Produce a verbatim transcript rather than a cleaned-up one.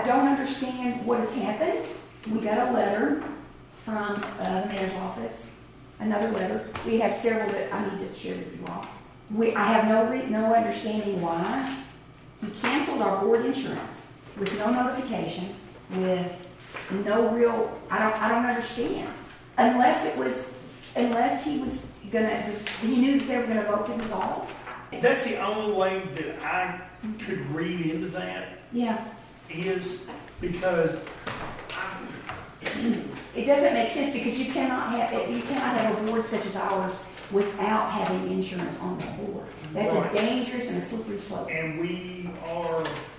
don't understand what has happened. We got a letter from uh, the mayor's office, another letter. We have several that I need to share with you all. We, I have no re, no understanding why. He canceled our board insurance with no notification, with no real, I don't, I don't understand. Unless it was, unless he was gonna, he knew they were gonna vote to dissolve. That's the only way that I could read into that, Yeah. is because I, It doesn't make sense because you cannot have, you cannot have a board such as ours without having insurance on the board. That's a Right. dangerous and a slippery slope. and we are